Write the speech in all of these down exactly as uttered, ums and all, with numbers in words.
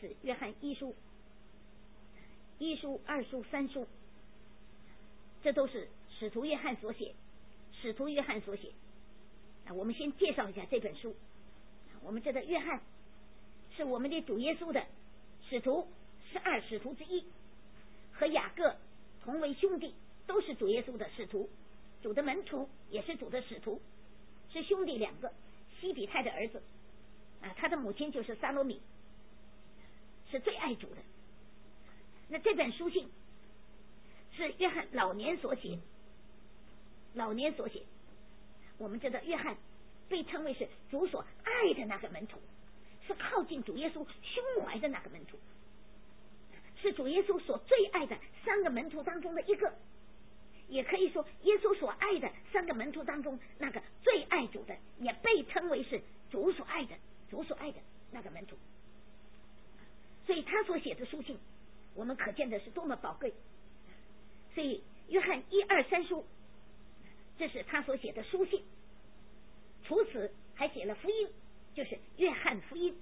是约翰一书、一书、二书、三书，这都是使徒约翰所写，使徒约翰所写。啊，我们先介绍一下这本书。我们知道约翰是我们的主耶稣的使徒，十二使徒之一，和雅各同为兄弟，都是主耶稣的使徒，主的门徒，也是主的使徒，是兄弟两个。西比泰的儿子啊，他的母亲就是撒罗米，是最爱主的。那这本书信是约翰老年所写，老年所写。我们知道约翰被称为是主所爱的那个门徒，是靠近主耶稣胸怀的那个门徒，是主耶稣所最爱的三个门徒当中的一个，也可以说耶稣所爱的三个门徒当中那个最爱主的，也被称为是主所爱的主所爱的那个门徒。所以他所写的书信我们可见的是多么宝贵。所以约翰一二三书，这是他所写的书信。除此还写了福音，就是约翰福音。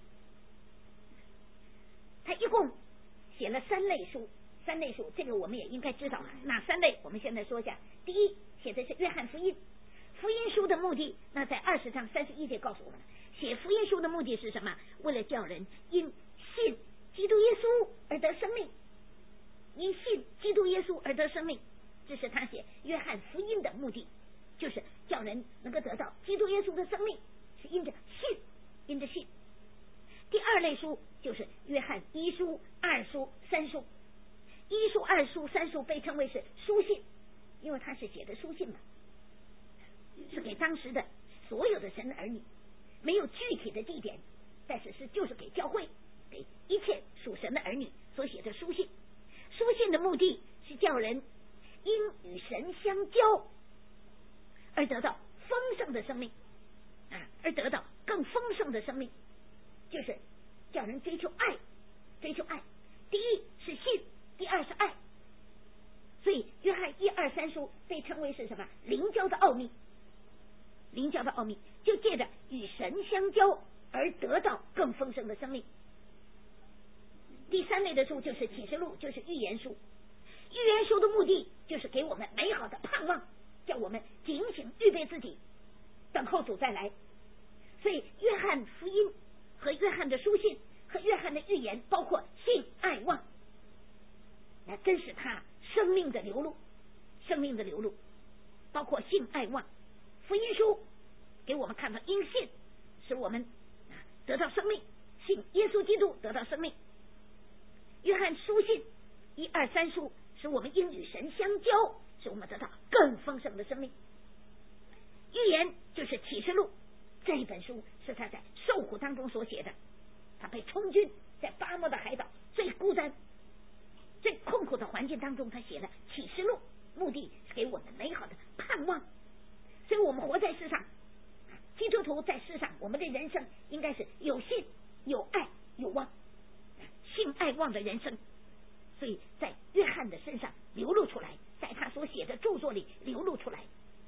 他一共写了三类书，三类书这个我们也应该知道哪三类，我们现在说一下。第一，写的是约翰福音。福音书的目的，那在二十章三十一节告诉我们，写福音书的目的是什么？为了叫人因信基督耶稣而得生命，因信基督耶稣而得生命，这是他写约翰福音的目的，就是叫人能够得到基督耶稣的生命，是因着信，因着信。第二类书就是约翰一书、二书、三书。一书、二书、三书被称为是书信，因为他是写的书信嘛，是给当时的所有的神的儿女，没有具体的地点，但是是就是给教会，给一切属神的儿女所写的书信。书信的目的是叫人因与神相交而得到丰盛的生命啊，而得到更丰盛的生命，就是叫人追求爱，追求爱。第一是信，第二是爱。所以约翰一二三书被称为是什么？灵交的奥秘，灵交的奥秘就借着与神相交而得到更丰盛的生命。第三类的书就是启示录，就是预言书。预言书的目的就是给我们美好的盼望，叫我们警醒预备自己，等候主再来。所以约翰福音和约翰的书信和约翰的预言，包括信、爱、望，那真是他生命的流露，生命的流露，包括信、爱、望。福音书给我们看到因信使我们得到生命，信耶稣基督得到生命。约翰书信一二三书使我们因与神相交，使我们得到更丰盛的生命。预言就是启示录，这一本书是他在受苦当中所写的，他被充军在巴莫的海岛最孤单最痛苦的环境当中，他写了启示录，目的是给我们美好的盼望。所以我们活在世上，基督徒在世上，我们的人生应该是有信、有爱、有望，信爱望的人生。所以在约翰的身上流露出来，在他所写的著作里流露出来。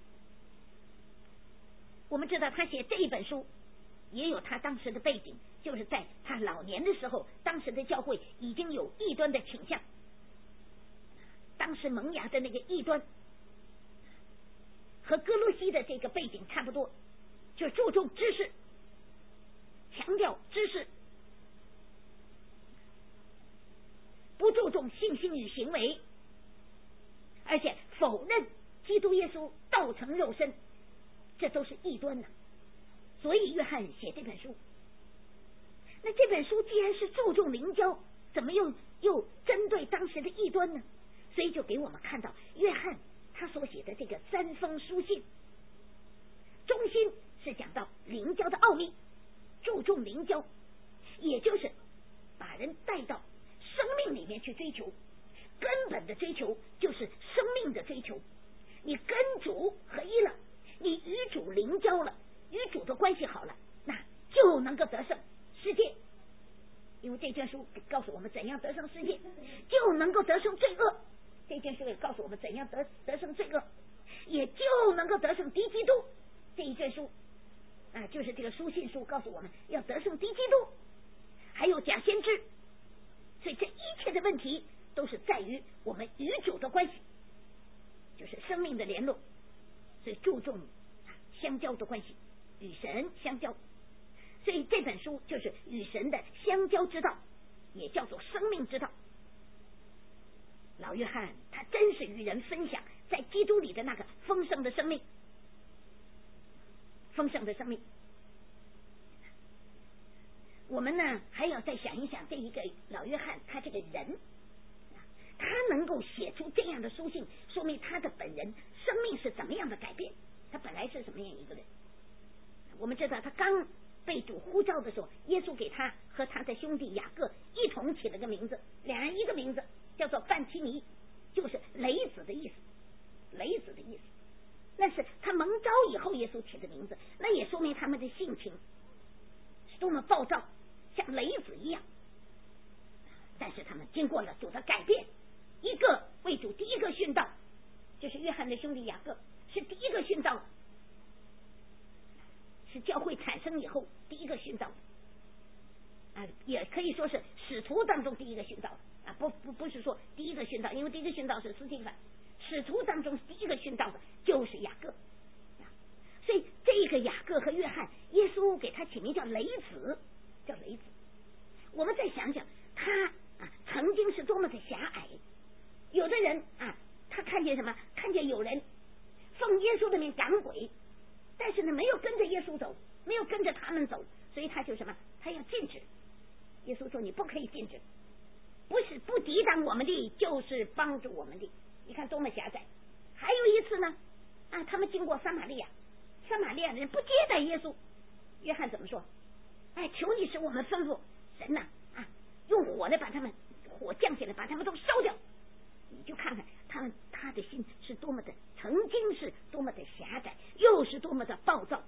我们知道他写这一本书也有他当时的背景，就是在他老年的时候，当时的教会已经有异端的倾向，当时萌芽的那个异端和哥罗西的这个背景差不多，就注重知识，强调知识，不注重信心与行为，而且否认基督耶稣道成肉身，这都是异端呢。所以约翰写这本书。那这本书既然是注重灵交，怎么又又针对当时的异端呢？所以就给我们看到约翰他所写的这个三封书信，中心是讲到灵交的奥秘，注重灵交，也就是把人带到生命里面去追求，根本的追求就是生命的追求。你跟主合一了，你与主灵交了，与主的关系好了，那就能够得胜世界。因为这卷书告诉我们怎样得胜世界，就能够得胜罪恶。这卷书也告诉我们怎样得得胜罪恶，也就能够得胜敌基督。这一卷书啊，就是这个书信书告诉我们要得胜敌基督，还有假先知， 问题都是在于我们与主的关系，就是生命的联络，所以注重相交的关系，与神相交。所以这本书就是与神的相交之道，也叫做生命之道。老约翰他真是与人分享在基督里的那个丰盛的生命，丰盛的生命。我们呢还要再想一想，这一个老约翰他这个人，他能够写出这样的书信，说明他的本人生命是怎么样的改变，他本来是什么样一个人。我们知道他刚被主呼召的时候，耶稣给他和他的兄弟雅各一同起了个名字，两人一个名字叫做范提尼，就是雷子的意思，雷子的意思。那是他蒙召以后耶稣起的名字，那也说明他们的性情是多么暴躁，像雷子一样。但是他们经过了主的改变，一个为主第一个殉道，就是约翰的兄弟雅各是第一个殉道，是教会产生以后第一个殉道啊，也可以说是使徒当中第一个殉道啊，不不不是说第一个殉道，因为第一个殉道是司提反，使徒当中第一个殉道的就是雅各，所以这个雅各和约翰，耶稣给他起名叫雷子，叫雷子。我们再想想，他啊曾经是多么的狭隘，有的人啊，他看见什么？看见有人奉耶稣的名赶鬼，但是呢没有跟着耶稣走，没有跟着他们走，所以他就什么？他要禁止。耶稣说你不可以禁止，不是不抵挡我们的，就是帮助我们的。你看多么狭窄。还有一次呢啊，他们经过撒玛利亚，撒玛利亚人不接待耶稣，约翰怎么说？哎，求你使我们吩咐神呐 啊, 啊，用火来把他们火降下来，把他们都烧掉。你就看看他们他的心是多么的，曾经是多么的狭窄，又是多么的暴躁。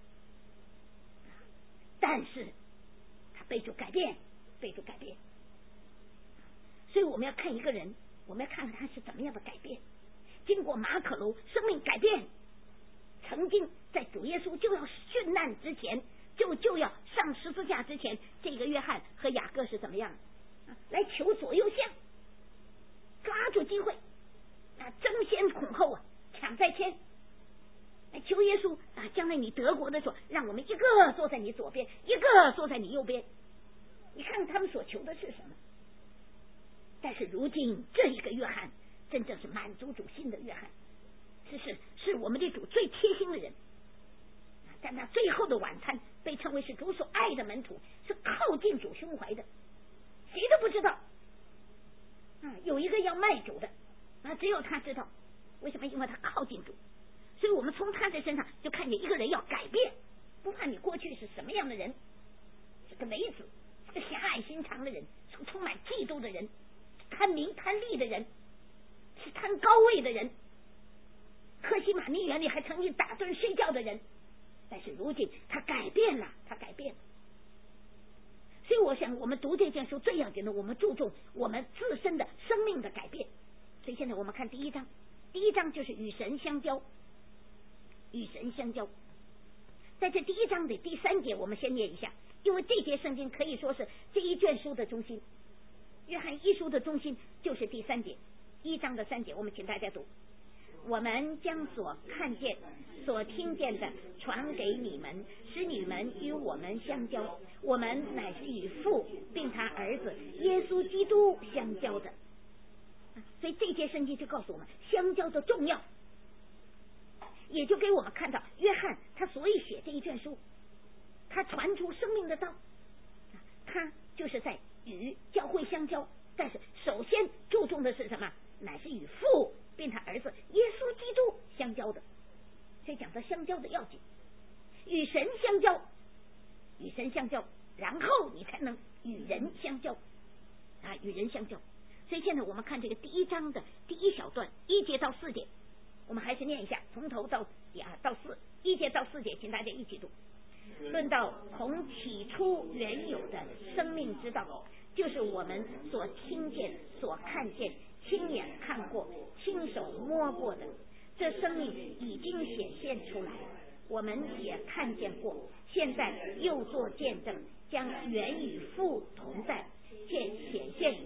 但是他被主改变，被主改变。所以我们要看一个人，我们要看看他是怎么样的改变。经过马可楼生命改变，曾经在主耶稣就要殉难之前，就就要上十字架之前，这个约翰和雅各是怎么样、啊、来求左右相，抓住机会啊，争先恐后啊，抢在前，来求耶稣啊，将来你得国的时候，让我们一个坐在你左边，一个坐在你右边。你看他们所求的是什么？但是如今这一个约翰真正是满足主心的约翰，是是是我们的主最贴心的人。在那最后的晚餐被称为是主所爱的门徒，是靠近主胸怀的，谁都不知道啊，有一个要卖主的啊，只有他知道。为什么？因为他靠近主。所以我们从他的身上就看见一个人要改变，不怕你过去是什么样的人，是个雷子，是个狭隘心肠的人，是个充满嫉妒的人，贪名贪利的人，是贪高位的人，克西马尼园里还曾经打盹睡觉的人。但是如今他改变了，他改变了。所以我想我们读这件书最要紧的，我们注重我们自身的生命的改变。所以现在我们看第一章，第一章就是与神相交，与神相交。在这第一章的第三节我们先念一下，因为这节圣经可以说是这一卷书的中心，约翰一书的中心就是第三节，一章的三节，我们请大家读。我们将所看见所听见的传给你们，使你们与我们相交，我们乃是与父并他儿子耶稣基督相交的。所以这节圣经就告诉我们相交的重要，也就给我们看到约翰他所以写这一卷书，他传出生命的道，他就是在与教会相交，但是首先注重的是什么？乃是与父并他儿子耶稣基督相交的。所以讲到相交的要紧，与神相交，与神相交，然后你才能与人相交啊，与人相交。所以现在我们看这个第一章的第一小段，一节到四节，我们还是念一下，从头到底啊到四，一节到四节，请大家一起读。论到从起初原有的生命之道，就是我们所听见、所看见、亲眼看过、亲手摸过的，这生命已经显现出来，我们也看见过，现在又做见证，将原与父同在，且显现于我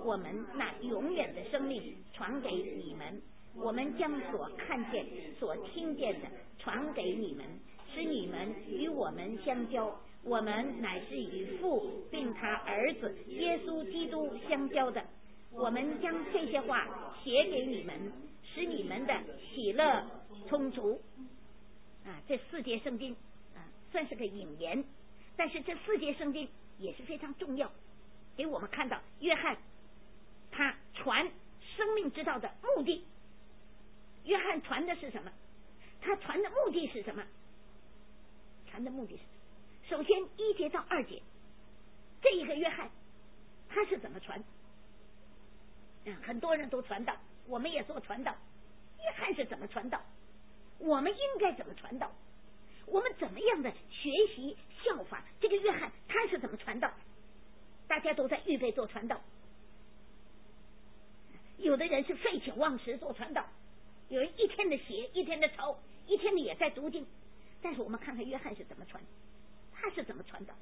我们那永远的生命传给你们。我们将所看见、所听见的传给你们，使你们与我们相交。我们乃是与父并他儿子耶稣基督相交的。我们将这些话写给你们，使你们的喜乐充足。啊，这四节圣经啊，算是个引言，但是这四节圣经也是非常重要，给我们看到约翰他传生命之道的目的。约翰传的是什么？他传的目的是什么？传的目的是，首先一节到二节，这一个约翰他是怎么传？嗯，很多人都传道，我们也做传道。约翰是怎么传道？我们应该怎么传道？我们怎么样的学习效法这个约翰？他是怎么传道？大家都在预备做传道。有的人是废寝忘食做传道，有人一天的写，一天的抄，一天的也在读经。但是我们看看约翰是怎么传，他是怎么传道？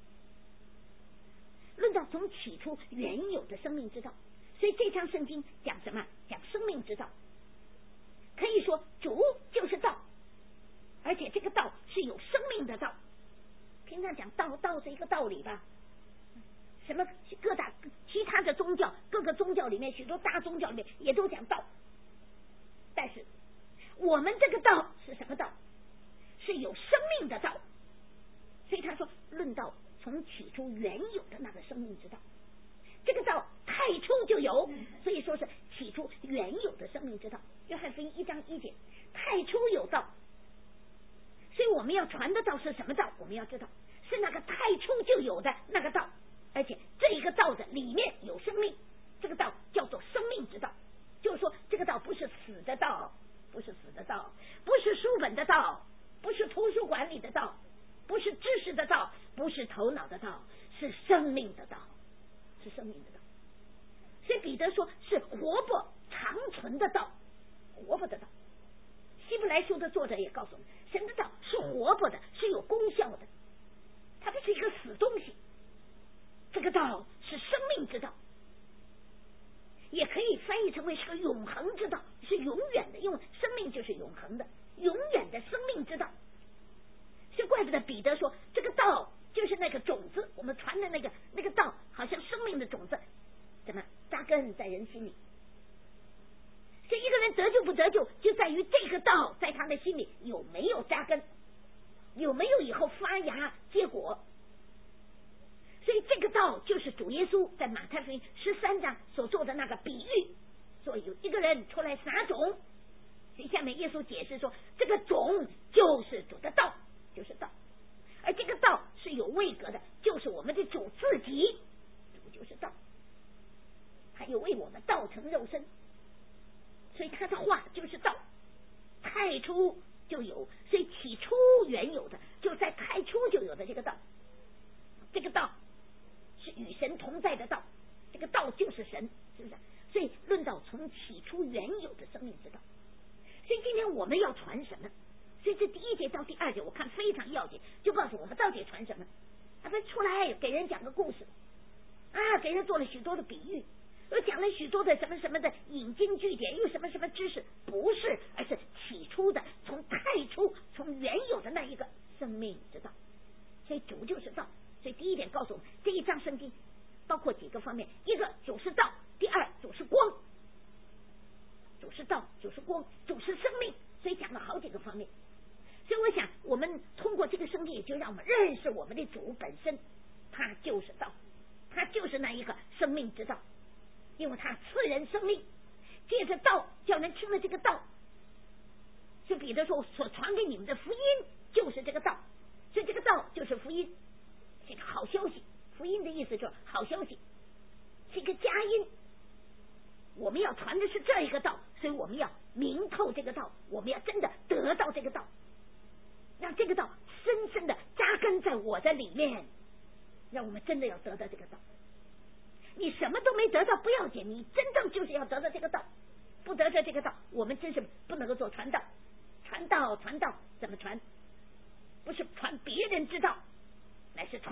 论到从起初原有的生命之道，所以这章圣经讲什么？讲生命之道。可以说主就是道，而且这个道是有生命的道。平常讲道，道是一个道理吧，什么各大其他的宗教，各个宗教里面，许多大宗教里面也都讲道，但是我们这个道是什么道？是有生命的道。所以他说论到从起初原有的那个生命之道，这个道太初就有，所以说是起初原有的生命之道。约翰福音一章一节，太初有道。所以我们要传的道是什么道？我们要知道是那个太初就有的那个道，而且这一个道的里面有生命，这个道叫做生命之道。就是说这个道不是死的道，不是死的道，不是书本的道，不是图书馆里的道，不是知识的道，不是头脑的道，是生命的道，是生命的道。所以彼得说是活泼长存的道，活泼的道。希伯来书的作者也告诉我们，神的道是活泼的，是有功效的，它不是一个死东西。这个道是生命之道，也可以翻译成为是个永恒之道，是永远的，因为生命就是永恒的，永远的生命之道。所以怪不得彼得说这个道就是那个种子，我们传的那个那个道好像生命的种子，怎么扎根在人心里。所以一个人得救不得救，就在于这个道在他的心里有没有扎根，有没有以后发芽结果。所以这个道就是主耶稣在马太福音十三章所做的那个比喻，说有一个人出来撒种，所以下面耶稣解释说这个种就是主的道，就是道，而这个道是有位格的，就是我们的主自己，主就是道，他又为我们道成肉身，所以他的话就是道，太初就有，所以起初原有的，就在太初就有的这个道，这个道是与神同在的道，这个道就是神，是不是？所以论到从起初原有的生命之道，所以今天我们要传什么？所以这第一节到第二节我看非常要紧，就告诉我们到底传什么。他们出来给人讲个故事啊，给人做了许多的比喻，又讲了许多的什么什么的引经据典，又什么什么知识，不是，而是起初的，从太初，从原有的那一个生命之道。所以主就是道。所以第一点告诉我们，这一章圣经包括几个方面：一个主是道，第二主是光，主是道，主是光，主是生命，所以讲了好几个方面。所以我想我们通过这个圣经，就让我们认识我们的主本身，他就是道，他就是那一个生命之道，因为他赐人生命，借着道叫人听了这个道。所以彼得说所传给你们的福音就是这个道，所以这个道就是福音，是一个好消息。福音的意思就是好消息，是一个佳音。我们要传的是这一个道，所以我们要明透这个道，我们要真的得到这个道，让这个道深深的扎根在我的里面，让我们真的要得到这个道。你什么都没得到不要紧，你真正就是要得到这个道，不得到这个道，我们真是不能够做传道。传道传道怎么传？不是传别人之道，乃是传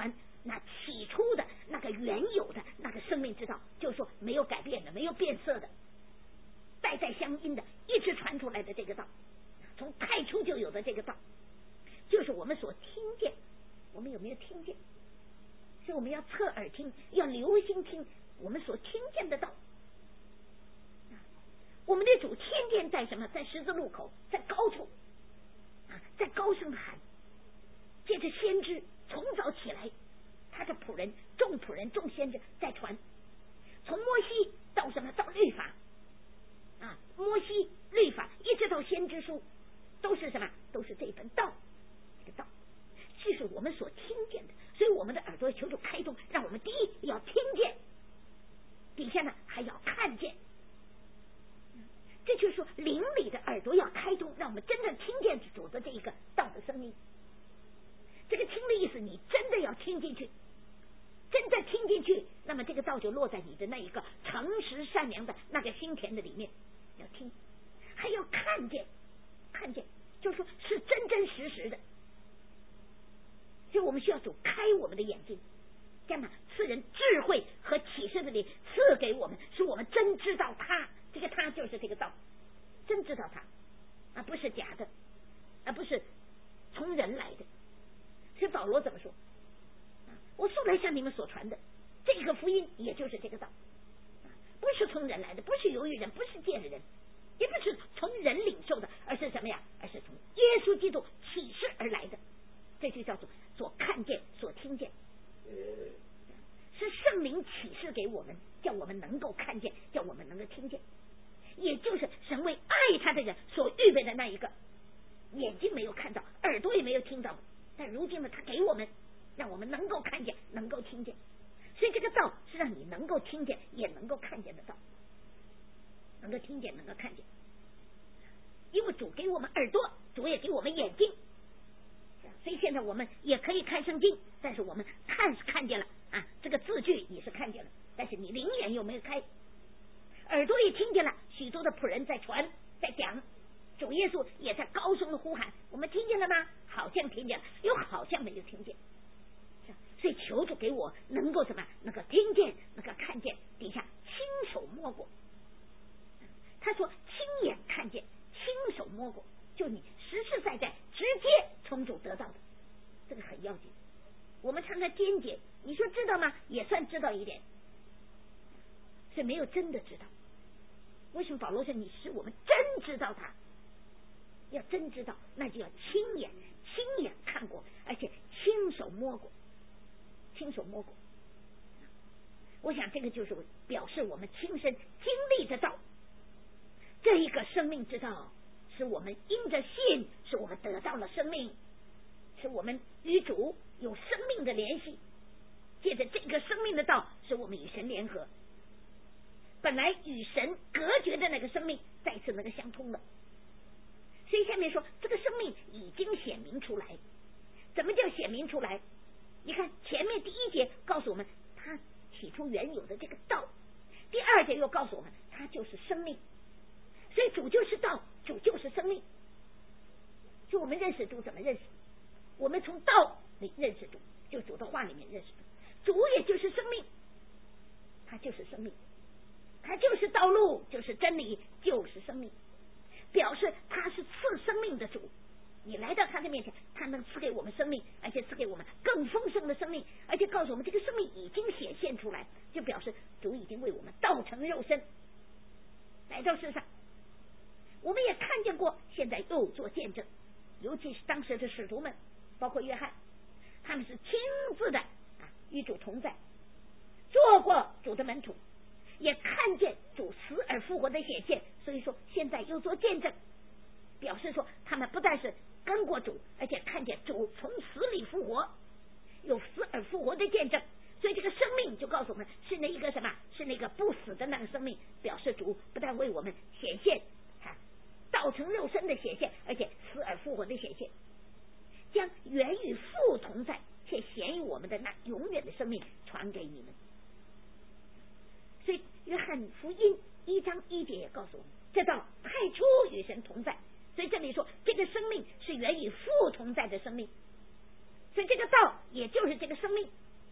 那起初的那个原有的那个生命之道，就是说没有改变的，没有变色的，代代相因的，一直传出来的这个道，从太初就有的这个道，就是我们所听见。我们有没有听见？所以我们要侧耳听，要留心听我们所听见的道。我们的主天天在什么？在十字路口，在高处啊，在高声喊。借着先知从早起来，他的仆人、众仆人、众先知在传，从摩西到什么？到律法啊，摩西律法一直到先知书，都是什么？都是这本道，这个道，这是我们所听见的。所以我们的耳朵求主开动，让我们第一要听见，底下呢还要看见。这就是说，灵里的耳朵要开通，让我们真正听见主的这一个道的声音。这个听的意思，你真的要听进去，真的听进去，那么这个道就落在你的那一个诚实善良的那个心田的里面。要听，还要看见，看见就是说是真真实实的。所以我们需要主开我们的眼睛，这样呢，赐人智慧和启示的灵赐给我们，使我们真知道他，这个他就是这个道，真知道他，而不是假的，而不是从人来的。所以保罗怎么说？我素来向你们所传的这个福音，也就是这个道，不是从人来的，不是由于人，不是借着人，也不是从人领受的，而是什么呀？而是从耶稣基督启示而来的。这就叫做所看见、所听见，是圣灵启示给我们，叫我们能够看见，叫我们能够听见，也就是神为爱他的人所预备的那一个，眼睛没有看到，耳朵也没有听到，但如今呢，他给我们，让我们能够看见，能够听见。所以这个道是让你能够听见，也能够看见的道，能够听见，能够看见。因为主给我们耳朵，主也给我们眼睛。所以现在我们也可以看圣经，但是我们看是看见了啊，这个字句你是看见了，但是你灵眼有没有开？耳朵也听见了，许多的仆人在传，在讲，主耶稣也在高声的呼喊，我们听见了吗？好像听见了，又好像没有听见。所以求主给我能够什么？能够听见，能够看见，底下亲手摸过。他说亲眼看见，亲手摸过，就你实实在在直接从主得到的，这个很要紧。我们常常间接，你说知道吗？也算知道一点，所以没有真的知道。为什么保罗说你使我们真知道他？要真知道，那就要亲眼亲眼看过，而且亲手摸过，亲手摸过。我想这个就是表示我们亲身经历得到这一个生命之道，使我们因着信，使我们得到了生命，使我们与主有生命的联系，借着这个生命的道，使我们与神联合，本来与神隔绝的那个生命再次能够相通了。所以下面说这个生命已经显明出来。怎么叫显明出来？你看前面第一节告诉我们他起初原有的这个道，第二节又告诉我们他就是生命。所以主就是道，主就是生命。就我们认识主怎么认识？我们从道里认识主，就主的话里面认识主，主也就是生命，他就是生命，他就是道路，就是真理，就是生命，表示他是赐生命的主。你来到他的面前，他能赐给我们生命，而且赐给我们更丰盛的生命，而且告诉我们这个生命已经显现出来，就表示主已经为我们道成肉身来到世上。我们也看见过，现在又做见证，尤其是当时的使徒们，包括约翰，他们是亲自的啊与主同在，做过主的门徒，也看见主死而复活的显现，所以说现在又做见证，表示说他们不但是跟过主，而且看见主从死里复活，有死而复活的见证。所以这个生命就告诉我们是那一个什么？是那个不死的那个生命，表示主不但为我们显现道成肉身的显现，而且死而复活的显现，将原与父同在且显于我们的那永远的生命传给你们。所以约翰福音一章一节也告诉我们，这道太初与神同在。所以这里说这个生命是原与父同在的生命，所以这个道也就是这个生命，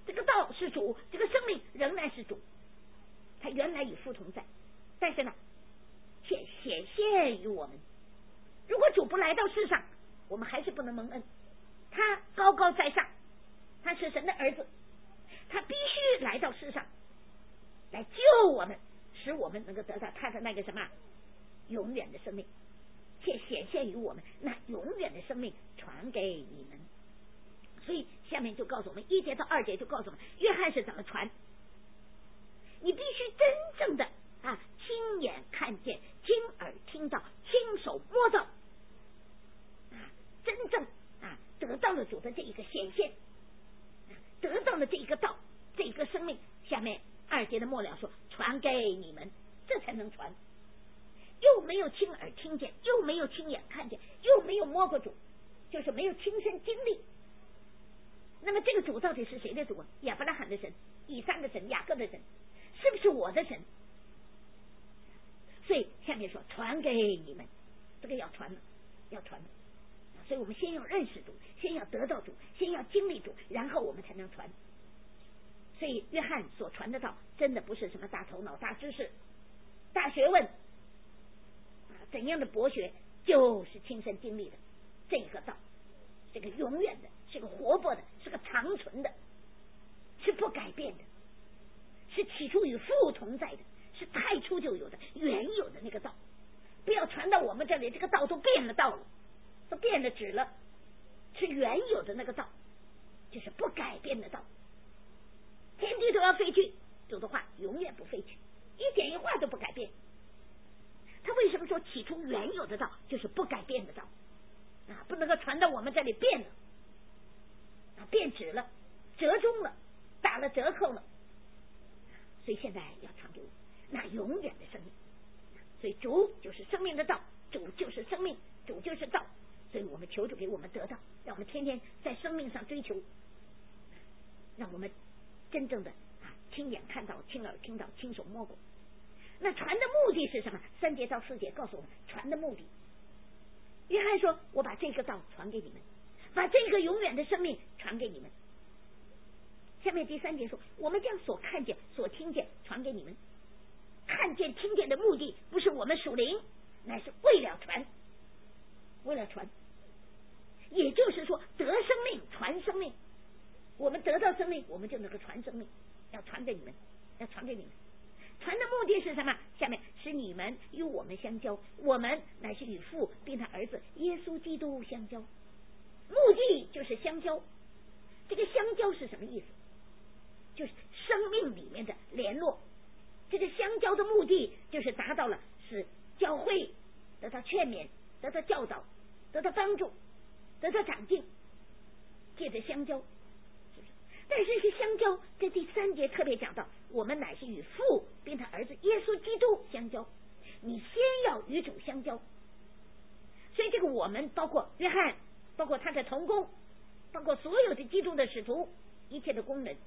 这个道是主，这个生命仍然是主，他原来与父同在，但是呢却显现于我们。如果主不来到世上，我们还是不能蒙恩。他高高在上，他是神的儿子，他必须来到世上来救我们，使我们能够得到他的那个什么永远的生命，且显现于我们，那永远的生命传给你们。所以下面就告诉我们，一节到二节就告诉我们约翰是怎么传。你必须真正的啊亲眼看见，亲耳听到，亲手摸到，啊真正啊得到了主的这一个显现，啊、得到了这一个道，这一个生命。下面二节的末了说传给你们，这才能传。又没有亲耳听见，又没有亲眼看见，又没有摸过主，就是没有亲身经历。那么这个主到底是谁的主啊？亚伯拉罕的神，以撒的神，雅各的神，是不是我的神？所以下面说传给你们，这个要传了，要传了。所以我们先要认识主，先要得到主，先要经历主，然后我们才能传。所以约翰所传的道真的不是什么大头脑、大知识、大学问，怎样的博学，就是亲身经历的这个道，这个永远的，是个活泼的，是个长存的，是不改变的，是起初与父同在的，是太初就有的原有的那个道。不要传到我们这里，这个道都变了道了，都变了质了，是原有的那个道，就是不改变的道。天地都要废去，主的话永远不废去，一点一画都不改变。他为什么说起初原有的道就是不改变的道啊？不能够传到我们这里变了啊，变质了，折中了，打了折扣了。所以现在要传给我那永远的生命。所以主就是生命的道，主就是生命，主就是道。所以我们求主给我们得到，让我们天天在生命上追求，让我们真正的啊亲眼看到，亲耳听到，亲手摸过。那传的目的是什么？三节到四节告诉我们传的目的。约翰说我把这个道传给你们，把这个永远的生命传给你们。下面第三节说我们将所看见所听见传给你们。看见听见的目的不是我们属灵，乃是为了传，为了传，也就是说得生命传生命。我们得到生命，我们就能够传生命，要传给你们，要传给你们。传的目的是什么？下面使你们与我们相交，我们乃是与父并他儿子耶稣基督相交。目的就是相交。这个相交是什么意思？就是生命里面的联络。这个相交的目的就是达到了使教会得到劝勉，得到教导，得到帮助，得到长进，借着相交。但是是相交，在第三节特别讲到，我们乃是与父并他儿子耶稣基督相交。你先要与主相交。所以这个我们包括约翰，包括他的同工，包括所有的基督的使徒，一切的工人，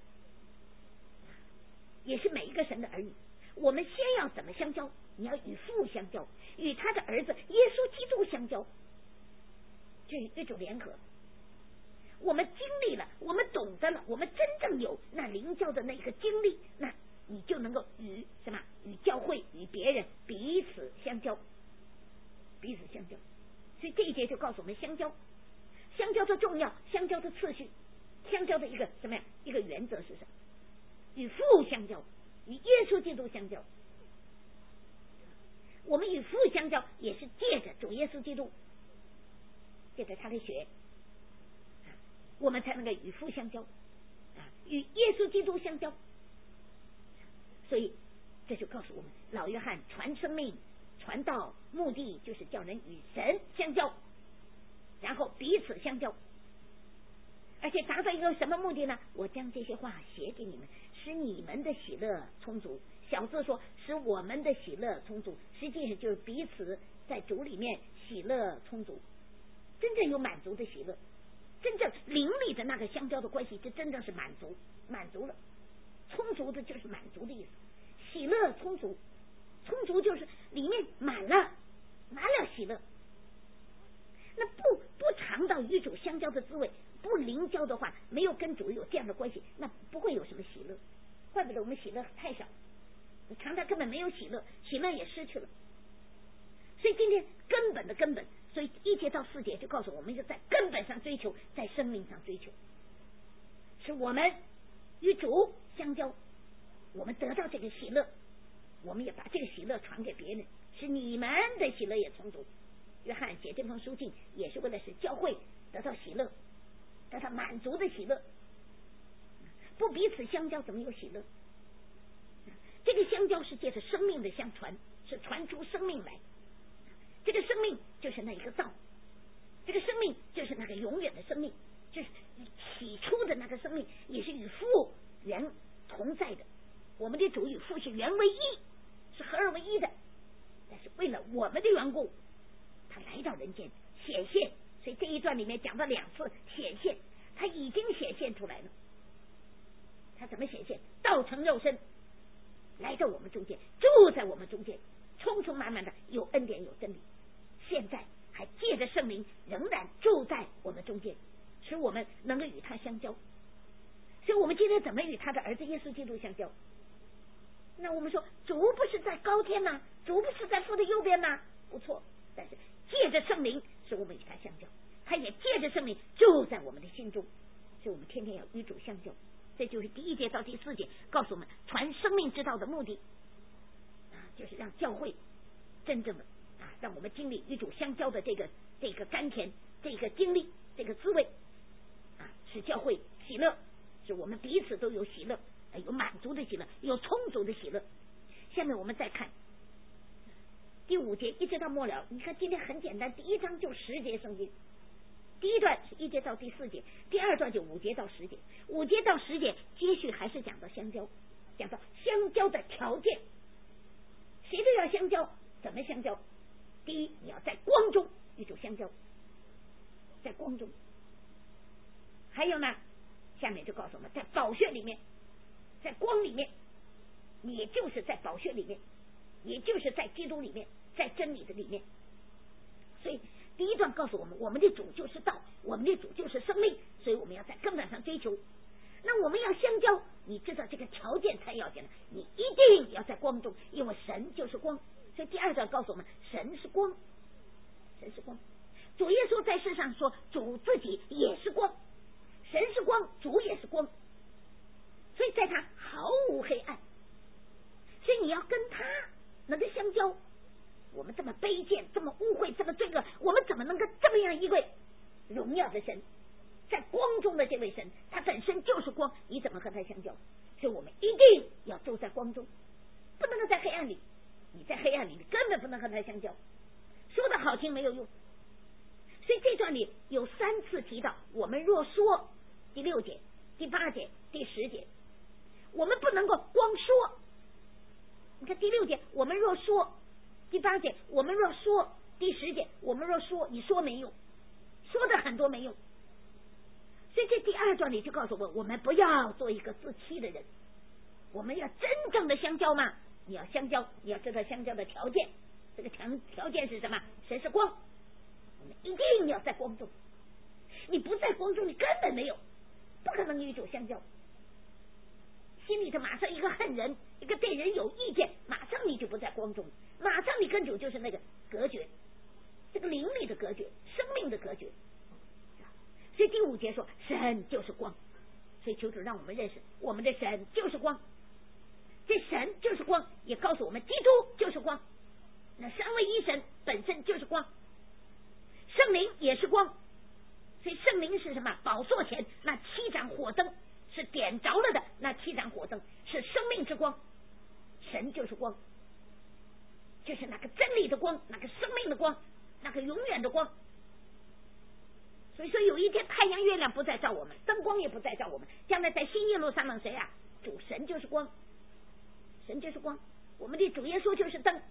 也是每一个神的儿女。我们先要怎么相交？你要与父相交，与他的儿子耶稣基督相交，就与主联合。我们经历了，我们懂得了，我们真正有那灵教的那个经历，那你就能够与什么？与教会、与别人彼此相交，彼此相交。所以这一节就告诉我们相交，相交的重要，相交的次序，相交的一个什么呀？一个原则是什么？与父相交，与耶稣基督相交。我们与父相交，也是借着主耶稣基督，借着他的血，我们才能够与父相交，啊，与耶稣基督相交。所以这就告诉我们，老约翰传生命、传道，目的就是叫人与神相交，然后彼此相交，而且达到一个什么目的呢？我将这些话写给你们，使你们的喜乐充足。小字说使我们的喜乐充足，实际上就是彼此在主里面喜乐充足，真正有满足的喜乐，真正灵里的那个相交的关系，这真正是满足，满足了。充足的就是满足的意思，喜乐充足，充足就是里面满了，满了喜乐。那不不尝到与主相交的滋味， 不灵交的话，没有跟主有这样的关系，那不会有什么喜乐。怪不得我们喜乐太少，常常根本没有喜乐，喜乐也失去了。所以今天根本的根本，所以一节到四节就告诉我们，就在根本上追求，在生命上追求，是我们与主相交，我们得到这个喜乐，我们也把这个喜乐传给别人，使你们的喜乐也充足。约翰写这封书信也是为了使教会得到喜乐，得到满足的喜乐。不彼此相交怎么有喜乐？这个相交是借着生命的相传，是传出生命来。这个生命就是那一个道，这个生命就是那个永远的生命，就是起初的那个生命，也是与父原同在的。我们的主与父是原为一，是合而为一的。但是为了我们的缘故，他来到人间显现。所以这一段里面讲到两次显现，他已经显现出来了。他怎么显现？道成肉身，来到我们中间，住在我们中间，充充满满的有恩典有真理。现在还借着圣灵仍然住在我们中间，使我们能够与他相交。所以我们今天怎么与他的儿子耶稣基督相交？那我们说主不是在高天吗？主不是在父的右边吗？不错，但是借着圣灵使我们与他相交，他也借着圣灵住在我们的心中，所以我们天天要与主相交。这就是第一节到第四节告诉我们传生命之道的目的啊，就是让教会真正的啊，让我们经历与主相交的这个这个甘甜，这个经历，这个滋味啊，使教会喜乐，使我们彼此都有喜乐，有满足的喜乐，有充足的喜乐。下面我们再看第五节一直到末了，你看今天很简单，第一章就十节圣经。第一段是一节到第四节，第二段就五节到十节，五节到十节接续还是讲到相交，讲到相交的条件，谁都要相交，怎么相交？第一，你要在光中与主相交，在光中。还有呢，下面就告诉我们，在宝血里面，在光里面，也就是在宝血里面，也就是在基督里面，在真理的里面。所以第一段告诉我们，我们的主就是道，我们的主就是生命，所以我们要在根本上追求。那我们要相交，你知道这个条件才要紧了，你一定要在光中，因为神就是光。所以第二段告诉我们，神是光，神是光。主耶稣在世上说，主自己也是光，神是光，主也是光，所以在他毫无黑暗。所以你要跟他能够相交。我们这么卑贱，这么污秽，这么罪恶，我们怎么能够这么样一位荣耀的神，在光中的这位神，他本身就是光，你怎么和他相交？所以我们一定要住在光中，不能够在黑暗里。你在黑暗里，你根本不能和他相交，说的好听没有用。所以这段里有三次提到，我们若说，第六节、第八节、第十节，我们不能够光说。你看第六节，我们若说。第八节，我们若说；第十节，我们若说，你说没用，说的很多没用。所以这第二段里就告诉我，我们不要做一个自欺的人，我们要真正的相交嘛。你要相交，你要知道相交的条件，这个条条件是什么？神是光，我们一定要在光中。你不在光中，你根本没有，不可能与主相交。心里头马上一个恨人，一个对人有意见，马上你就不在光中，马上你跟主就是那个隔绝，这个灵里的隔绝，生命的隔绝。所以第五节说神就是光，所以求主让我们认识我们的神就是光，这神就是光，也告诉我们基督就是光，那三位一神本身就是光，圣灵也是光。所以圣灵是什么？宝座前那七盏火灯，是点着了的那七盏火灯，是生命之光。神就是光，就是那个真理的光，那个生命的光，那个永远的光。所以说有一天太阳月亮不再照我们，灯光也不再照我们，将来在新耶路撒冷谁啊？主神就是光，神就是光，我们的主耶稣就是灯，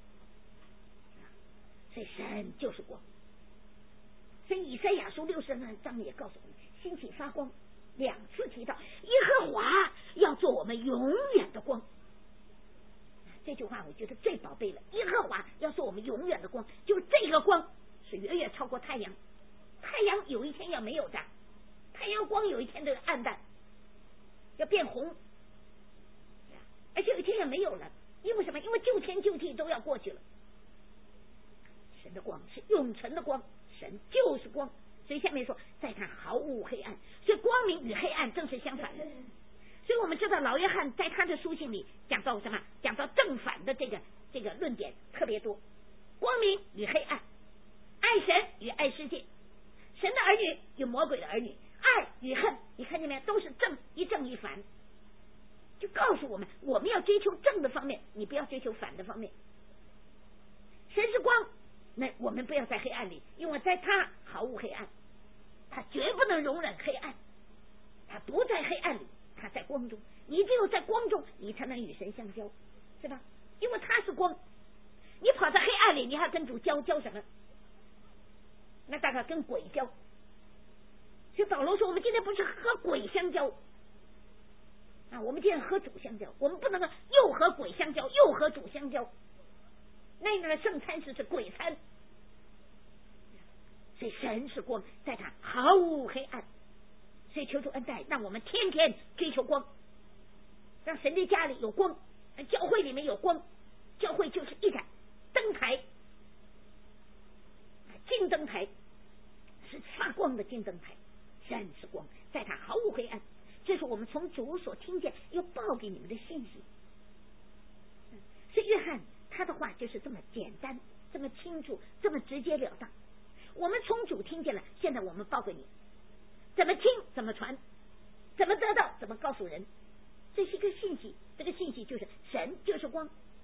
所以神就是光。所以以赛亚书六十三章也告诉我们，兴起发光，两次提到耶和华要做我们永远的光。这句话我觉得最宝贝了，耶和华要做我们永远的光，就这个光是远远超过太阳，太阳有一天要没有的， 太阳光有一天都要暗淡，要变红，而且有一天也没有了。因为什么？因为旧天旧地都要过去了。神的光是永存的光，神就是光。所以下面说，在他毫无黑暗，所以光明与黑暗正是相反的。所以我们知道老约翰在他的书信里讲到什么？讲到正反的这个这个论点特别多。光明与黑暗，爱神与爱世界，神的儿女与魔鬼的儿女，爱与恨，你看见没有？都是正，一正一反，就告诉我们，我们要追求正的方面，你不要追求反的方面。神是光，那我们不要在黑暗里，因为在他毫无黑暗，他绝不能容忍黑暗，他不在黑暗里，他在光中。你只有在光中，你才能与神相交，是吧？因为他是光，你跑到黑暗里，你还跟主交交什么？那大概跟鬼交。所以保罗说，我们今天不是和鬼相交啊，我们今天和主相交，我们不能够又和鬼相交，又和主相交。那个圣餐是是鬼餐，所以神是光，在他毫无黑暗。所以求主恩待，让我们天天追求光，让神的家里有光，教会里面有光。教会就是一盏灯台，金灯台是发光的金灯台，神是光，在他毫无黑暗。这是我们从主所听见要报给你们的信息。所以约翰他的话就是这么简单，这么清楚，这么直截了当。我们从主听见了，现在我们报给你，怎么听怎么传，怎么得到怎么告诉人，这是一个信息。这个信息就是神就是光，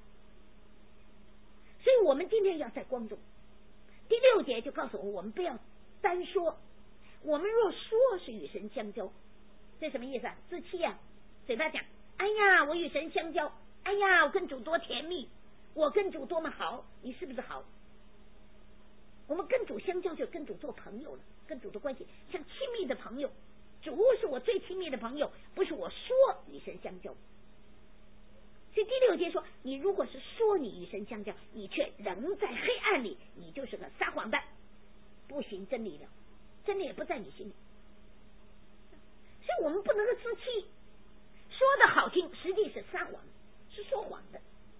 所以我们今天要在光中。第六节就告诉我们，我们不要单说，我们若说是与神相交，这什么意思啊？自欺啊，嘴巴讲，哎呀我与神相交，哎呀我跟主多甜蜜，我跟主多么好，你是不是好？我们跟主相交就跟主做朋友了，跟主的关系像亲密的朋友，主是我最亲密的朋友，不是我说与神相交。所以第六节说，你如果是说你与神相交，你却仍在黑暗里，你就是个撒谎的，不行真理了，真理也不在你心里。所以我们不能够自欺，说的好听，实际是撒谎，是说谎的。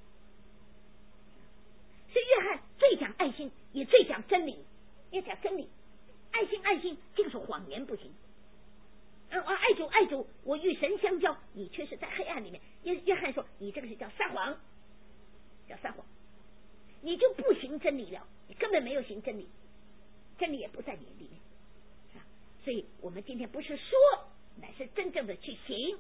所以约翰最讲爱心，也最讲真理，也讲真理。爱心爱心，净说谎言不行。啊，我爱主爱主，我与神相交，你却是在黑暗里面。约约翰说，你这个是叫撒谎，叫撒谎，你就不行真理了，你根本没有行真理，真理也不在你里面。啊，所以我们今天不是说，乃是真正的去行。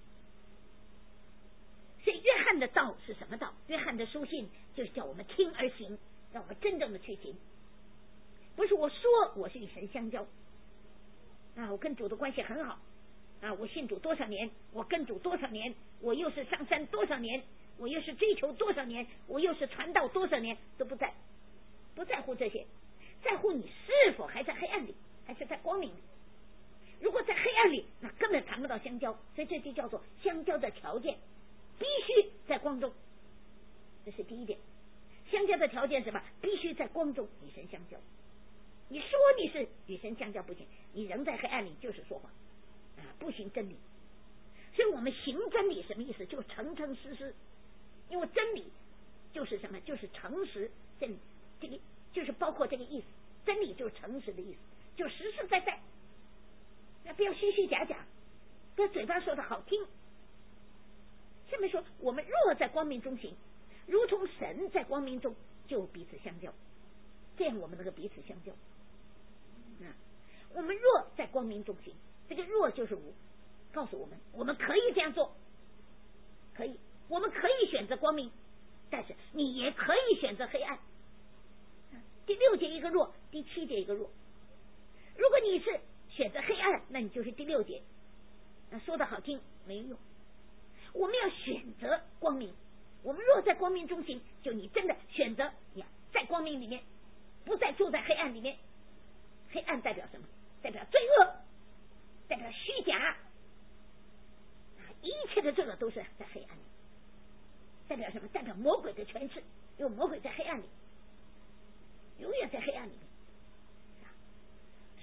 所以约翰的道是什么道？约翰的书信就是叫我们听而行，让我们真正的去行。不是我说我是与神相交啊，我跟主的关系很好啊，我信主多少年，我跟主多少年，我又是上山多少年，我又是追求多少年，我又是传道多少年，都不在不在乎这些，在乎你是否还在黑暗里，还是在光明里。如果在黑暗里，那根本谈不到相交。所以这就叫做相交的条件必须在光中，这是第一点。相交的条件是什么？必须在光中与神相交。你说你是与神相交不行，你仍在黑暗里就是说谎啊，不行真理。所以我们行真理什么意思？就诚诚实实，因为真理就是什么？就是诚实。真理这个就是包括这个意思，真理就是诚实的意思，就实实在在。那不要虚虚假假，不要嘴巴说的好听。下面说，我们若在光明中行，如同神在光明中，就彼此相交，这样我们能够彼此相交。啊，我们若在光明中行，这个若就是我告诉我们，我们可以这样做，可以，我们可以选择光明，但是你也可以选择黑暗。第六节一个若，第七节一个若。如果你是选择黑暗，那你就是第六节，那说的好听没用。我们要选择光明，我们若在光明中行，就你真的选择呀，在光明里面，不再住在黑暗里面。黑暗代表什么？代表罪恶，代表虚假，一切的罪恶都是在黑暗里。代表什么？代表魔鬼的权势，因为魔鬼在黑暗里，永远在黑暗里面。所以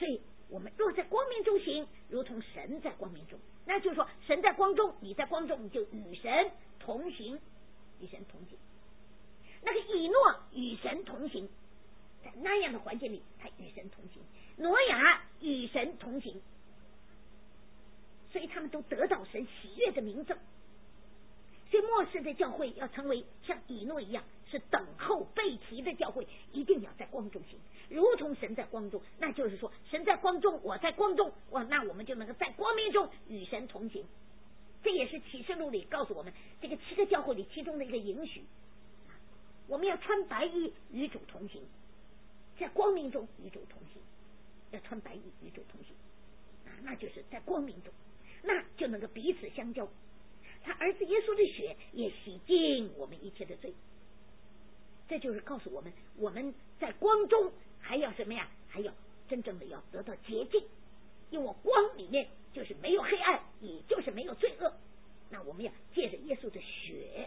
我们若在光明中行，如同神在光明中。那就是说，神在光中，你在光中，你就与神同行，与神同行。那个以诺与神同行，在那样的环境里，他与神同行；挪亚与神同行，所以他们都得到神喜悦的名证。所以末世的教会要成为像以诺一样，是等候被提的教会，一定要在光中行，如同神在光中。那就是说，神在光中，我在光中，哇，那我们就能够在光明中与神同行。这也是启示录里告诉我们这个七个教会里其中的一个应许，我们要穿白衣与主同行，在光明中与主同行，要穿白衣与主同行啊，那就是在光明中，那就能够彼此相交。他儿子耶稣的血也洗净我们一切的罪，这就是告诉我们，我们在光中还要什么呀？还要真正的要得到洁净，因为光里面就是没有黑暗，也就是没有罪恶。那我们要借着耶稣的血，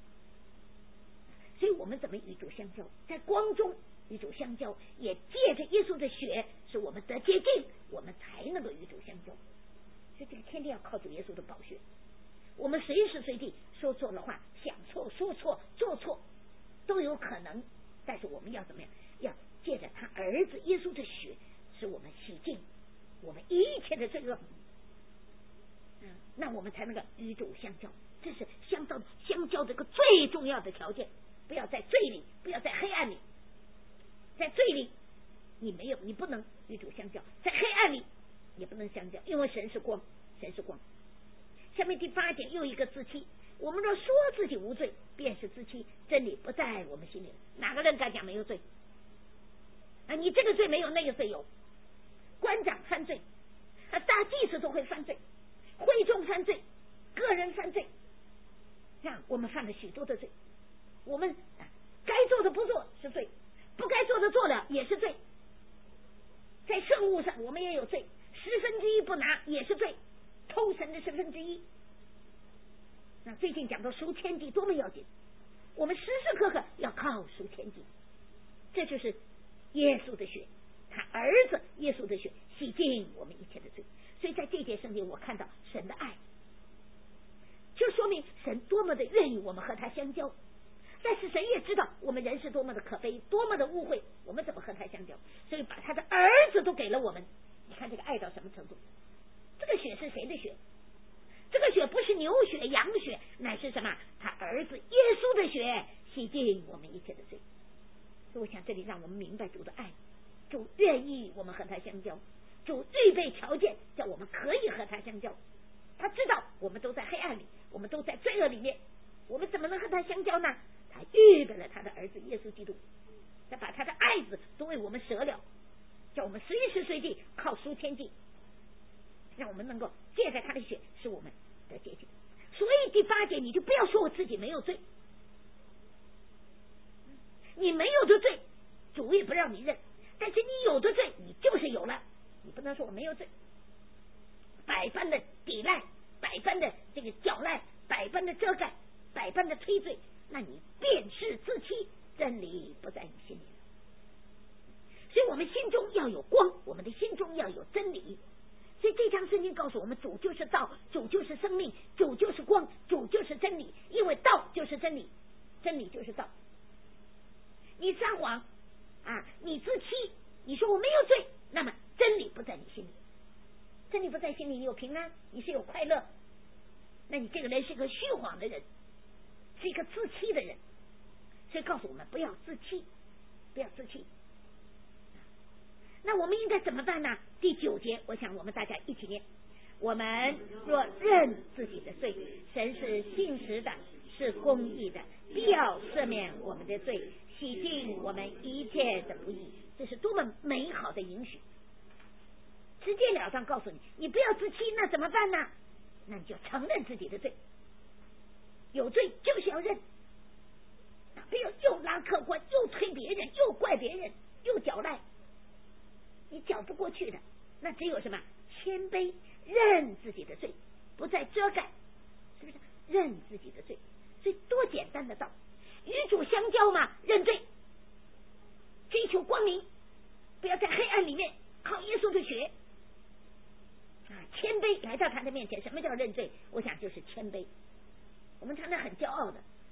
所以我们怎么与主相交？在光中与主相交，也借着耶稣的血，使我们得洁净，我们才能够与主相交。所以这个天天要靠主耶稣的宝血。我们随时随地说错了话，想错、说错、做错都有可能，但是我们要怎么样？要借着他儿子耶稣的血，使我们洗净我们一切的罪恶，嗯，那我们才能够与主相交。这是相交相交这个最重要的条件。不要在罪里，不要在黑暗里。在罪里，你没有，你不能与主相交；在黑暗里，也不能相交，因为神是光，神是光。下面第八点又一个自欺，我们若说自己无罪，便是自欺，真理不在我们心里。哪个人敢讲没有罪啊？你这个罪没有，那个罪有。官长犯罪啊，大祭司都会犯罪，会众犯罪，个人犯罪，这样我们犯了许多的罪。我们、啊、该做的不做是罪，不该做的做了也是罪。在圣物上我们也有罪，十分之一不拿也是罪，偷神的十分之一。那最近讲到赎天地多么要紧，我们时时刻刻要靠赎天地，这就是耶稣的血，他儿子耶稣的血洗净我们一切的罪。所以在这节圣经我看到神的爱，就说明神多么的愿意我们和他相交。但是神也知道我们人是多么的可悲，多么的污秽，我们怎么和他相交？所以把他的儿子都给了我们。你看这个爱到什么程度？这个血是谁的血？这个血不是牛血、羊血，乃是什么？他儿子耶稣的血洗净我们一切的罪。所以我想这里让我们明白主的爱，主愿意我们和他相交，主预备条件叫我们可以和他相交。他知道我们都在黑暗里，我们都在罪恶里面，我们怎么能和他相交呢？他预备了他的儿子耶稣基督，他把他的爱子都为我们舍了，叫我们随时随地靠赎天地，让我们能够借着他的血使我们得洁净。所以第八节你就不要说我自己没有罪，你没有的罪主也不让你认，但是你有的罪你就是有了，你不能说我没有罪。百般的抵赖，百般的这个搅赖，百般的遮盖，百般的推罪，那你便是自欺，真理不在你心里。所以我们心中要有光，我们的心中要有真理。所以这章圣经告诉我们，主就是道，主就是生命，主就是光，主就是真理。因为道就是真理，真理就是道。你撒谎啊，你自欺，你说我没有罪，那么真理不在你心里。真理不在心里，你有平安，你是有快乐，那你这个人是个虚谎的人，是一个自欺的人。所以告诉我们不要自欺，不要自欺。那我们应该怎么办呢？第九节我想我们大家一起念，我们若认自己的罪，神是信实的，是公义的，必要赦免我们的罪，洗净我们一切的不义。这是多么美好的应许，直截了当告诉你，你不要自欺，那怎么办呢？那你就承认自己的罪，有罪就是要认，不要又拉客观，又推别人，又怪别人，又搅赖，你搅不过去的。那只有什么？谦卑，认自己的罪，不再遮盖，是不是？认自己的罪，所以多简单的道，与主相交嘛，认罪，追求光明，不要在黑暗里面，靠耶稣的血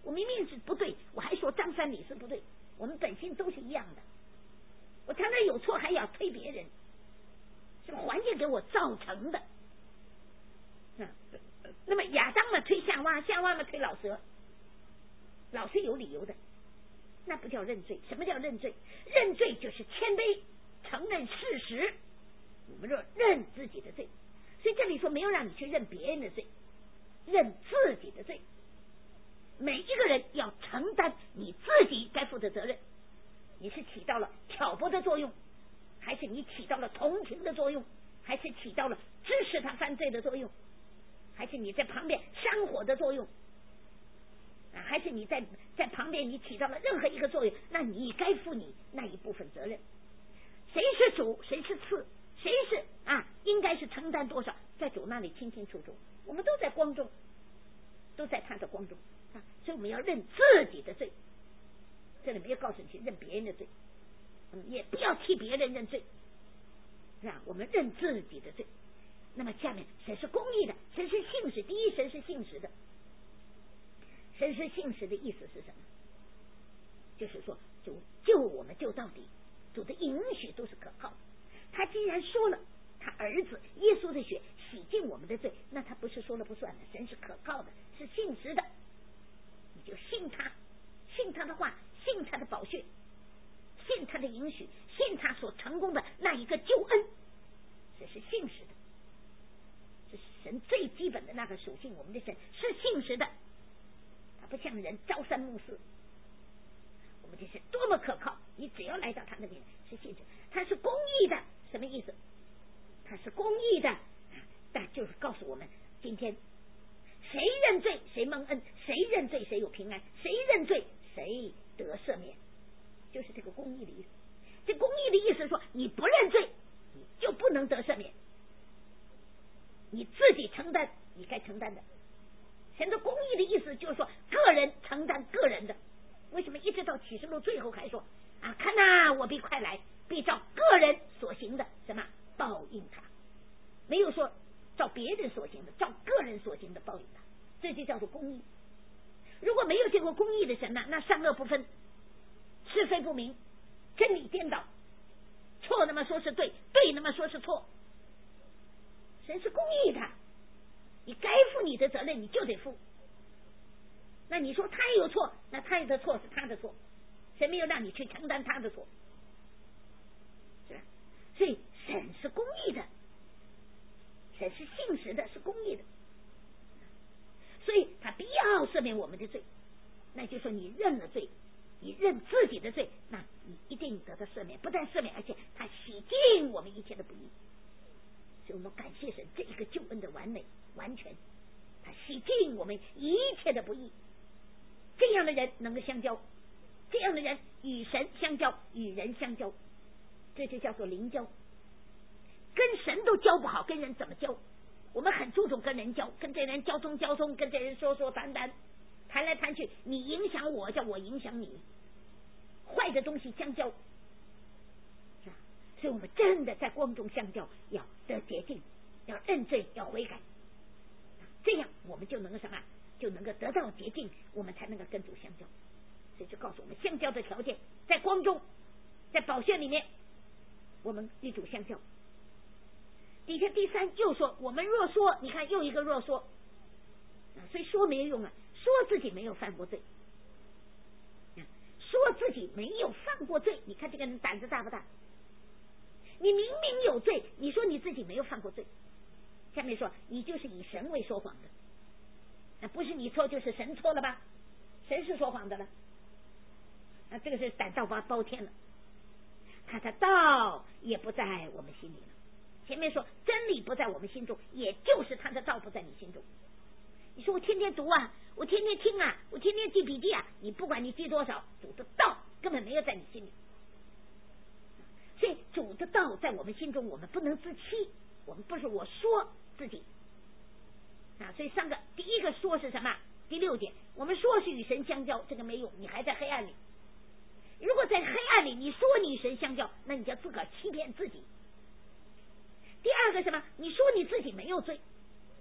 我明明是不对，我还说张三李四不对，我们本性都是一样的。我常常有错还要推别人，是环境给我造成的。嗯，那么亚当嘛推夏娃，夏娃嘛推老蛇，老是有理由的，那不叫认罪。什么叫认罪？认罪就是谦卑，承认事实，我们说认自己的罪。所以这里说没有让你去认别人的罪，认自己的罪。每一个人要承担你自己该负的责任。你是起到了挑拨的作用，还是你起到了同情的作用，还是起到了支持他犯罪的作用，还是你在旁边煽火的作用，啊，还是你在在旁边你起到了任何一个作用，那你该负你那一部分责任。谁是主，谁是次，谁是啊，应该是承担多少，在主那里清清楚楚。我们都在光中，都在他的光中啊，所以我们要认自己的罪。这里没有告诉你去认别人的罪，嗯，也不要替别人认罪，是吧？我们认自己的罪。那么下面神是公义的，神是信实。第一，神是信实的。神是信实的意思是什么？就是说主救我们救到底，主的允许都是可靠。他既然说了他儿子耶稣的血洗净我们的罪，那他不是说了不算的。神是可靠的，是信实的，你就信他，信他的话，信他的宝血，信他的允许，信他所成功的那一个救恩，这是信实的。这是神最基本的那个属性。我们的神是信实的，他不像人朝三暮四。我们的神多么可靠，你只要来到他那边是信实。他是公义的，什么意思？他是公义的，但就是告诉我们，今天谁认罪谁蒙恩，谁认罪谁有平安，谁认罪谁得赦免，就是这个公义的意思。这公义的意思是说，你不认罪你就不能得赦免，你自己承担你该承担的。神的公义的意思就是说，个人承担个人的。为什么一直到启示录最后还说啊，看哪，我必快来，必照个人所行的什么报应他，没有说照别人所行的，照个人所行的报应他，这就叫做公义。如果没有这个公义的神呢，那善恶不分，是非不明，真理颠倒，错那么说是对，对那么说是错。神是公义的，你该负你的责任你就得负。那你说他有错，那他的错是他的错，神没有让你去承担他的错，是吧？所以神是公义的，神是信实的，是公义的，所以他必要赦免我们的罪。那就说你认了罪，你认自己的罪，那你一定得到赦免，不但赦免，而且他洗净我们一切的不义。所以我们感谢神这一个救恩的完美完全，他洗净我们一切的不义。这样的人能够相交，这样的人与神相交，与人相交，这就叫做灵交。跟神都交不好，跟人怎么交？我们很注重跟人交，跟这人交通交通，跟这人说说谈谈，谈来谈去，你影响我，叫我影响你，坏的东西相交，是吧？所以我们真的在光中相交，要得洁净，要认罪，要悔改，这样我们就能够什么？就能够得到洁净，我们才能够跟主相交。所以就告诉我们相交的条件，在光中，在宝血里面，我们与主相交。底下第三又说，我们若说，你看又一个若说，啊，所以说没有用啊，说自己没有犯过罪，啊，说自己没有犯过罪，你看这个人胆子大不大？你明明有罪，你说你自己没有犯过罪，下面说你就是以神为说谎的。那不是你错就是神错了吧？神是说谎的了，啊，这个是胆道包包天了，他的道也不在我们心里了。前面说真理不在我们心中，也就是他的道不在你心中。你说我天天读啊，我天天听啊，我天天记笔记啊，你不管你记多少，主的道根本没有在你心里。所以主的道在我们心中，我们不能自欺，我们不是我说自己啊。所以上个第一个说是什么？第六点，我们说是与神相交，这个没用，你还在黑暗里。如果在黑暗里你说你与神相交，那你就自个儿欺骗自己。第二个什么？你说你自己没有罪，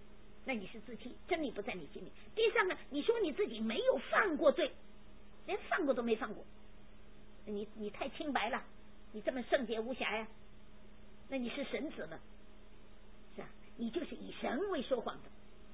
那你是自欺，真理不在你心里。第三个，你说你自己没有犯过罪，连犯过都没犯过，你你太清白了，你这么圣洁无瑕呀，那你是神子了，是啊，你就是以神为说谎的。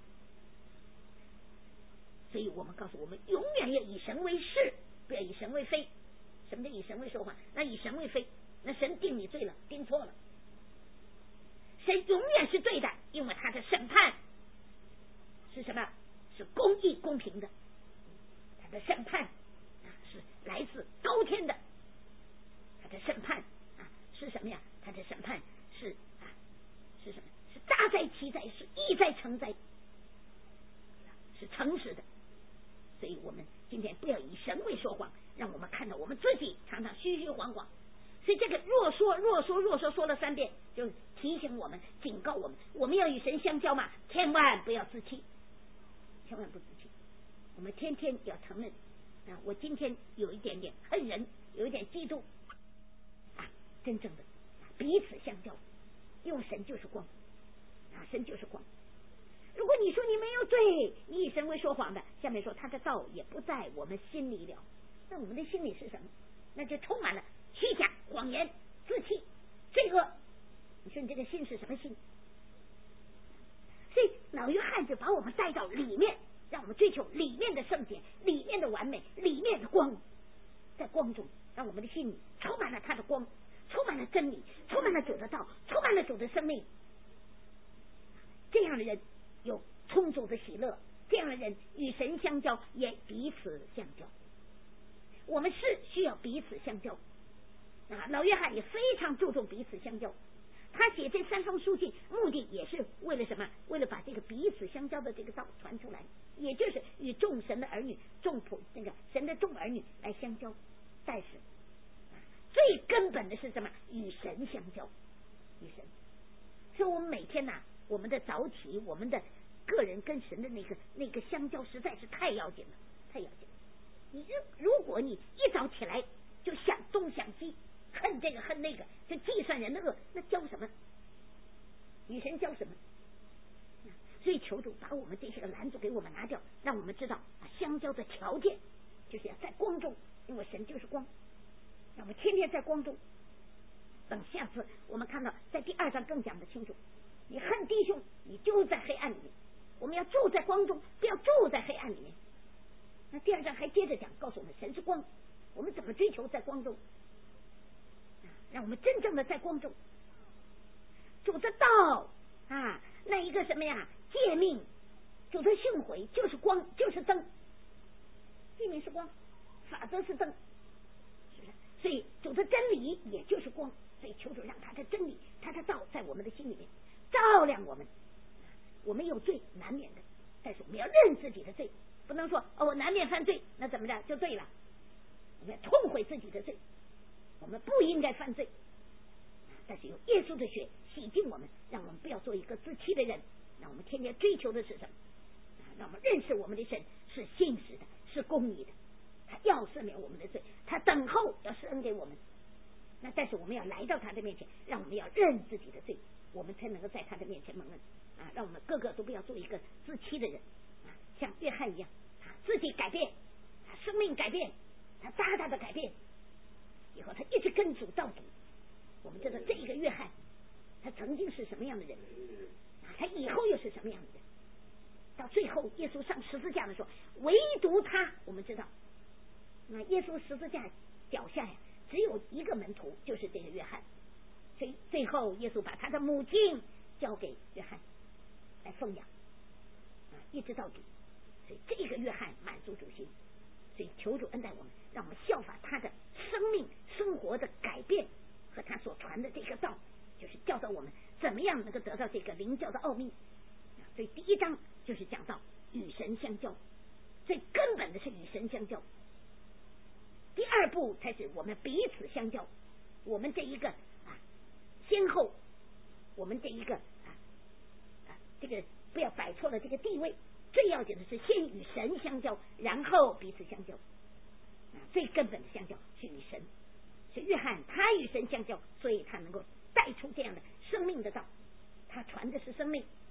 所以我们告诉我们，永远要以神为是，不要以神为非。什么叫以神为说谎？那以神为非，那神定你罪了，定错了。神永远是对的，因为他的审判是什么？是公义公平的，他的审判啊是来自高天的，他的审判啊是什么呀？他的审判是啊是什么？是大哉奇哉，是义哉诚哉，是诚实的。所以我们今天不要以神为说谎，让我们看到我们自己常常虚虚晃晃。所以这个若说若说若说说了三遍，就提醒我们，警告我们，我们要与神相交嘛，千万不要自欺，千万不自欺。我们天天要承认啊，我今天有一点点恨人，有一点嫉妒啊，真正的彼此相交，因为神就是光啊，神就是光。如果你说你没有罪，你以神为说谎的，下面说他的道也不在我们心里了，那我们的心里是什么？那就充满了虚假、谎言、自欺、罪恶。你说你这个心是什么心？所以老约翰就把我们带到里面，让我们追求里面的圣洁，里面的完美，里面的光，在光中让我们的心里充满了他的光，充满了真理，充满了主的道，充满了主的生命。这样的人有充足的喜乐，这样的人与神相交，也彼此相交。我们是需要彼此相交啊！老约翰也非常注重彼此相交，他写这三封书信，目的也是为了什么？为了把这个彼此相交的这个道传出来，也就是与众神的儿女、众仆那个神的众儿女来相交。但是最根本的是什么？与神相交，与神。所以我们每天呐、啊，我们的早起，我们的个人跟神的那个那个相交，实在是太要紧了，太要紧了。你如果你一早起来就想东想西，恨这个恨那个，就计算人的恶，那交什么？与神交什么？所以求主把我们这些个拦阻给我们拿掉，让我们知道啊，相交的条件就是要在光中，因为神就是光，让我们天天在光中。等下次我们看到在第二章更讲得清楚，你恨弟兄，你就在黑暗里面，我们要住在光中，不要住在黑暗里面。那第二章还接着讲，告诉我们神是光，我们怎么追求在光中，让我们真正的在光中。主的道啊，那一个什么呀？诫命，主的训诲就是光，就是灯。诫命是光，法则是灯，是不是？所以主的真理也就是光，所以求主让他的真理、他的道在我们的心里面照亮我们。我们有罪难免的，但是我们要认自己的罪，不能说哦我难免犯罪，那怎么着就对了？我们要痛悔自己的罪，我们不应该犯罪。但是有耶稣的血洗净我们，让我们不要做一个自欺的人，让我们天天追求的是什么？让我们认识我们的神是信实的，是公义的，他要赦免我们的罪，他等候要施恩给我们。那但是我们要来到他的面前，让我们要认自己的罪，我们才能够在他的面前蒙恩啊！让我们个个都不要做一个自欺的人啊，像约翰一样，他自己改变，他生命改变，他大大的改变，以后他一直跟主到底。我们知道这一个约翰，他曾经是什么样的人，他以后又是什么样的人。到最后耶稣上十字架的时候，唯独他，我们知道，那耶稣十字架脚下呀，只有一个门徒，就是这个约翰。所以最后耶稣把他的母亲交给约翰来奉养啊，一直到底。所以这个约翰满足主心，所以求主恩待我们，让我们效法他的生命生活的改变和他所传的这个道，就是教导我们怎么样能够得到这个灵教的奥秘。所以第一章就是讲到与神相交，最根本的是与神相交。第二步才是我们彼此相交，我们这一个啊先后，我们这一个啊啊这个不要摆错了这个地位。最要紧的是先与神相交，然后彼此相交。啊，最根本的相交是与神。所以约翰他与神相交，所以他能够带出这样的生命的道，他传的是生命，